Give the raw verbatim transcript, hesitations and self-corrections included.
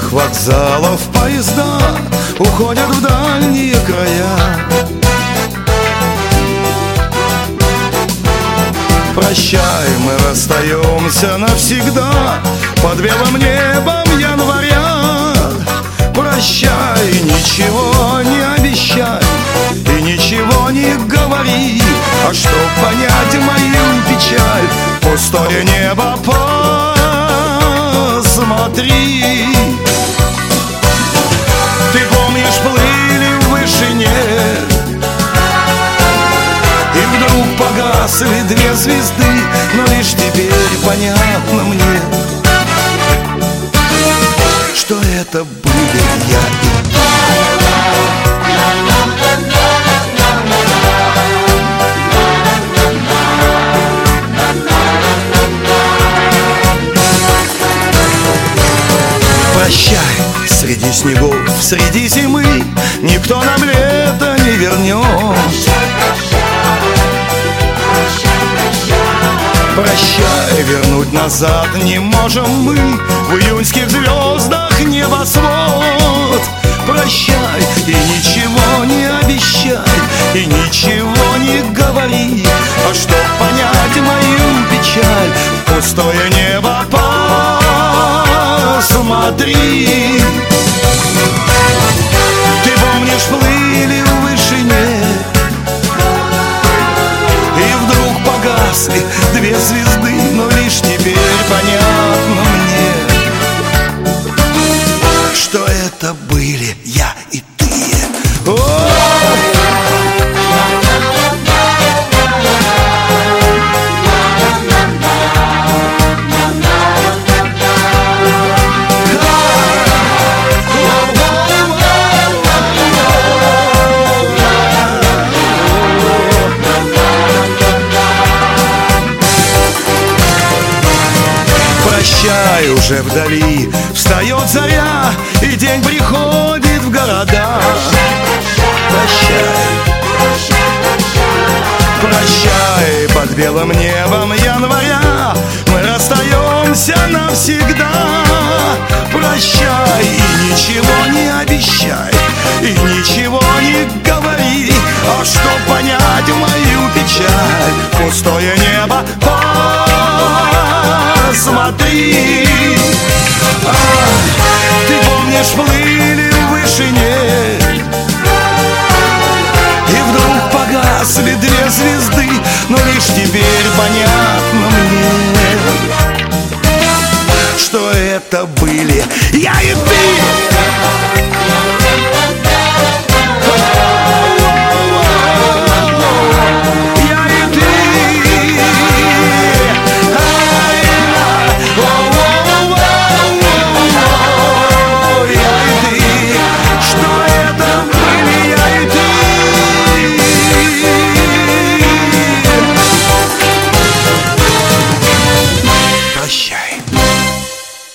пустых вокзалов поезда уходят в дальние края. Прощай, мы расстаемся навсегда под белым небом января. Прощай, ничего не обещай и ничего не говори, а чтоб понять мою печаль, пустое небо посмотри. Ты помнишь, плыли в вышине, и вдруг погасли две звезды, но лишь теперь понятно мне, что это были я и ты. Прощай, среди снегов, среди зимы никто нам лето не вернет. Прощай, вернуть назад не можем мы в июньских звездах небосвод. Прощай и ничего не обещай и ничего не говори, а чтоб понять мою печаль, пустое небо посмотри. Ты помнишь, плыли в вышине, и вдруг погасли две звезды, но лишь теперь понятно мне, что это были я и ты. Прощай, уже вдали встает заря, и день приходит в города. Прощай, прощай, под белым небом января мы расстаемся навсегда. Прощай и ничего не обещай и ничего не говори, а чтоб понять мою печаль, пустое небо посмотри. А, ты помнишь, плыли в вышине, и вдруг погасли две звезды,